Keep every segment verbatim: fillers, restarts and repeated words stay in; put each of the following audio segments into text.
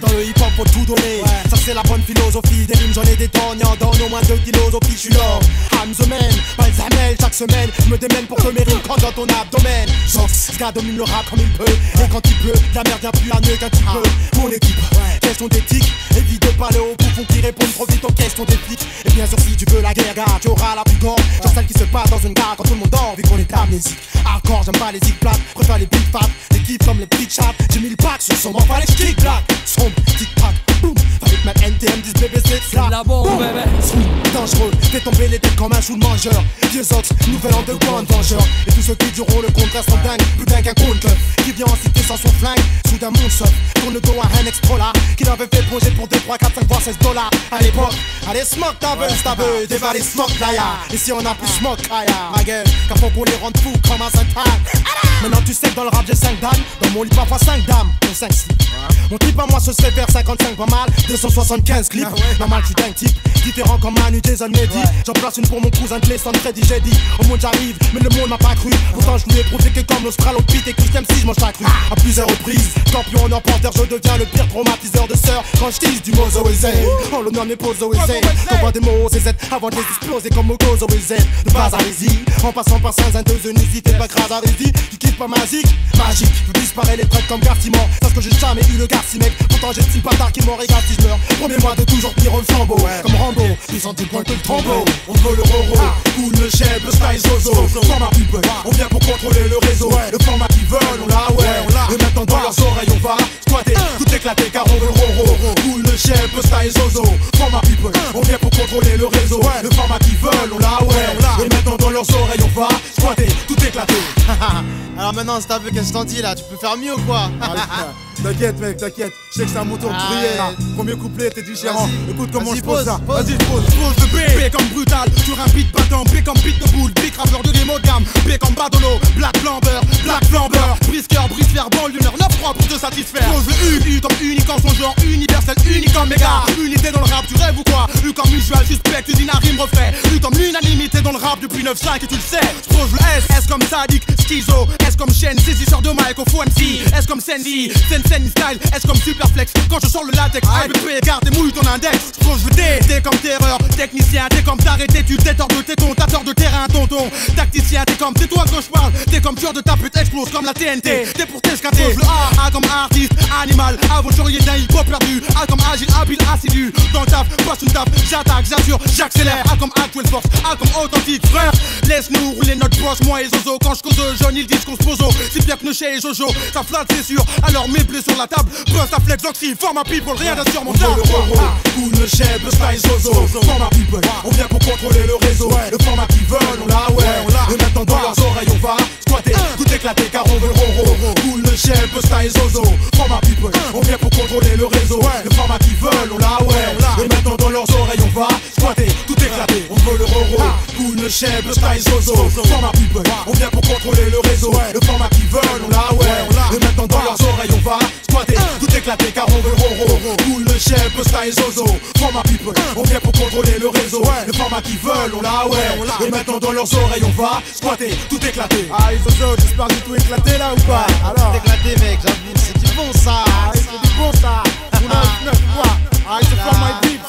Dans le hip hop faut tout donner, ouais. Ça c'est la bonne philosophie. Des rimes j'en ai des tonnes, y'en donne au moins deux kilos au pied. J'suis l'or, I'm the man, Balsamel. Chaque semaine, je me démène pour que mes rimes crantent dans ton abdomen. Zox, ce gars domine le rap comme il peut. Et quand il pleut, la merde vient plus à mieux qu'un petit peu. Mon équipe, ouais. Question d'éthique, évite de parler aux bouffons qui répondent trop vite aux questions des flics. Et bien sûr si tu veux la guerre, gars, tu auras la plus grande. Genre celle qui se passe dans une gare quand tout le monde dort, vu qu'on est amnésique. Hardcore, j'aime pas les zig plates, préfère les big fat. Les kiffs comme les big chaps, j'ai mis le pack sur son m'en les kick black. Sombre, tic tac, boum. Avec ma N T M dix B B C, c'est la bombe, bébé. Sombre, dangereux, fais tomber les têtes comme un chou de mangeur. Vieux ox, nouvel an de bande vengeur. Et tous ceux qui diront le contraire sont dingues, plus dingues qu'un compte. Qui vient en cité sans son flingue, soudain mon soft. Tourne le dos à un extra là, qui l'avait fait projet pour deux, trois, quatre, cinq, voire seize dollars. À l'époque, allez smoke ta buzz, ta buzz, dévalez smoke là ya. Et si on a plus smoke, aya, ma gueule, car faut qu'on les rende fous comme un Satan. Maintenant tu sais que dans le rap j'ai cinq dames, dans mon lit parfois cinq dames, dont cinq slips. Mon type à moi ce serait faire cinquante-cinq pas mal, deux cent soixante-quinze clips. Normal tu d'un type, différent comme Manu, Jason, Mehdi. J'en place une pour mon cousin Clayson, Freddy, j'ai dit. Au monde j'arrive, mais le monde m'a pas cru. Pourtant je lui ai prouvé que comme l'Australopithèque et que je t'aime si je mange ta cru. À plusieurs reprises, champion en emporteur, je deviens le pire traumatiseur de sœurs. Quand je tease du Mozo et Z, en l'honneur de mes poses O et Z. T'envoies des mots C Z avant de les exploser comme au Gozo et Z. De base à Rési, en passant par Saint-Indonésie, t'es pas grave à Rési. Tu kiffes pas magique, magique. Je disparais les traites comme Garciment, parce que j'ai jamais eu le Garci mec. Pourtant j'estime pas tard qu'il m'en régale si je meurs. Promets-moi de toujours tenir le flambeau, comme Rambo. Puissant du point que le trombeau. On veut le roro, cool le chef, le style Zozo. Format people, on vient pour contrôler le réseau. Le format qu'ils veulent, on l'a ouais. Et maintenant dans leurs oreilles on va squatter, tout éclater car on veut le roro. Cool le chef, le style Zozo. Format people, on vient pour contrôler le réseau. Le format qu'ils veulent, on l'a ouais. Et maintenant dans leurs oreilles on va squatter, tout éclater. Alors maintenant c'est un peu qu'est-ce que t'en dis là, tu peux faire mieux ou quoi? T'inquiète mec, t'inquiète, je sais que c'est un moteur de briller là. Premier couplet t'es différent, écoute comment je pose ça. Vas-y pose, pose de B, B comme brutal, sur un beat battant, B comme beat de boule, B rappeur de démo de gamme, B comme Badolo, Black Flamber, Black Flamber, brisqueur, brise-fer, banlieue, neuf trois pour te satisfaire. Pose le U, U comme unique en son genre, universel, unique comme méga, unité dans le rap, tu rêves ou quoi? U comme usual, suspect, usine à rime refait, U comme l'unanimité dans le rap depuis neuf cinq et tu le sais. J'pose le S, S comme Sadik, Schizo, S comme Shen, saisisseur de mic au faux M C, S comme Sandy, Sen Sen style, S comme Superflex, quand je sors le latex, A B P, garde et mouille ton index. J'pose le D, T comme terreur, technicien, T comme t'arrêter, tu t'étors de téton, tâteur de terrain, tonton, tacticien, T comme tais-toi que je parle, T comme tueur de ta pute, explose comme la T N T, T pour t'escater. J'pose le A, A comme artiste, animal, aventurier d'un hip-hop perdu, A comme agile, habile, assidu, dans le taf, passe une taf, j'attaque, j'assure, j'accélère, A comme actuelle force, A comme authentique, frère, laisse-nous rouler notre brosse, moi et Zozo, quand je cause jaune, ils disent qu'on se pose, si bien que Neuchet et Jojo, ça flatte c'est sûr, alors mes blés sur la table, bust à flex, oxy, format people, rien d'insurmontable. Le roro, cool le chef, le style Zozo, format people, on vient pour contrôler le réseau. Le format qu'ils veulent, on l'a ouais. Et maintenant dans leurs oreilles on va squatter, tout éclater car on veut le roro. Cool le chef, le style Zozo, format people, on vient pour contrôler le réseau. Le format qu'ils veulent, on l'a ouais. Et maintenant dans leurs oreilles on va squatter, tout éclater, on veut le roro. Cool le chef, le style Zozo, format people, on vient pour contrôler le réseau. Le format qu'ils veulent, on l'a ouais. Et maintenant dans leurs oreilles on va squatter, tout éclater car on veut le roro. Cool le chef, le style Zozo, format people, on vient pour contrôler le réseau. Le format qu'ils veulent, on l'a ouais. Et maintenant dans leurs oreilles on va squatter, tout éclater. Ah Zozo, j'espère que tout éclaté là ou pas? Alors, tout éclaté mec, j'avoue, c'est du bon ça. Ah, c'est du bon ça. neuf neuf quoi? Ah, c'est from my peeps.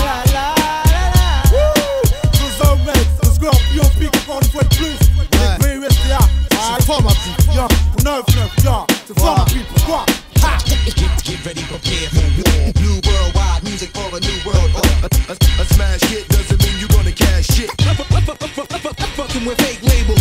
Zozo mec, le scorpion pique encore une fois de plus. V U S T A. C'est fort ma petite. Yo, neuf neuf, yo, c'est from my people, quoi? Get ready, prepare for war. New worldwide music for a new world order. A, a, a smash hit doesn't mean you're gonna cash shit. Fucking with fake labels.